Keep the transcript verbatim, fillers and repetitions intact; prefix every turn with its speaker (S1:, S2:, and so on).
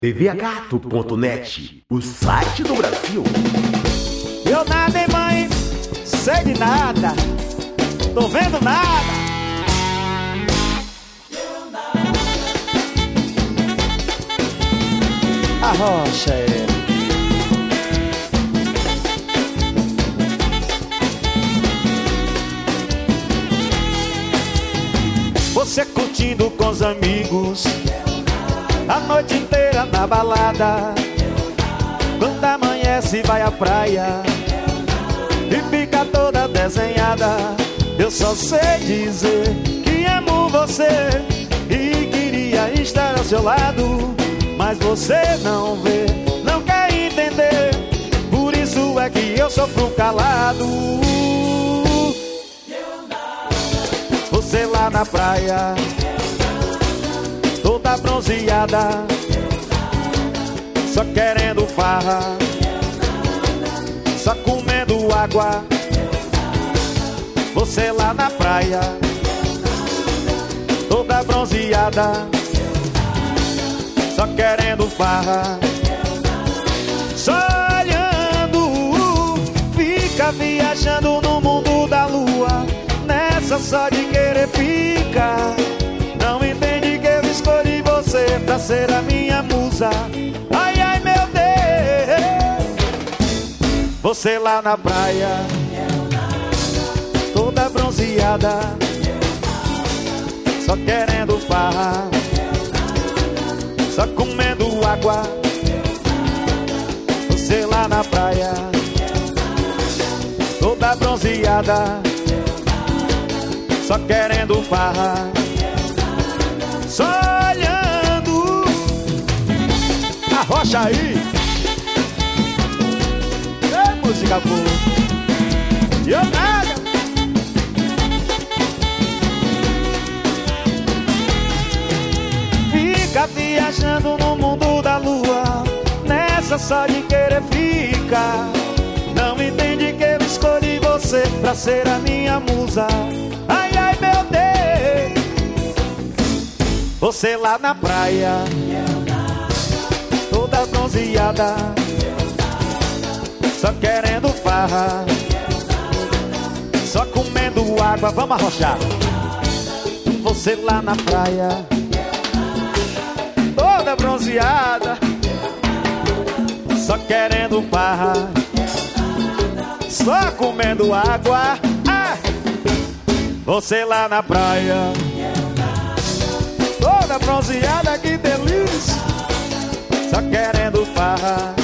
S1: T V gato ponto net, o site do Brasil.
S2: Eu nada, hein, mãe? Sei de nada. Tô vendo nada. Arrocha ele. Você curtindo com os amigos a noite inteira na balada. Quando amanhece vai à praia e fica toda desenhada. Eu só sei dizer que amo você e queria estar ao seu lado, mas você não vê, não quer entender. Por isso é que eu sofro calado. Você lá na praia, toda bronzeada, só querendo farra, só comendo água. Você lá na praia, toda bronzeada, só querendo farra, só olhando, fica viajando no mundo da lua. Nessa só de querer ficar, não entende que eu escolhi você pra ser a minha musa. Ai, ai, meu Deus. Você lá na praia, toda bronzeada, só querendo farra, só comendo água. Você lá na praia, toda bronzeada, só querendo farra, só olhando. Arrocha aí. É música boa. E eu nada. Fica viajando no mundo da lua, nessa só de querer ficar. Não entende que eu escolhi você pra ser a minha musa. Ai, ai, meu Deus. Você lá na praia, toda bronzeada, só querendo farra, só comendo água. Vamos arrochar. Você lá na praia, toda bronzeada, só querendo farra, só comendo água. Ah! Você lá na praia, toda bronzeada, que delícia, só querendo farra,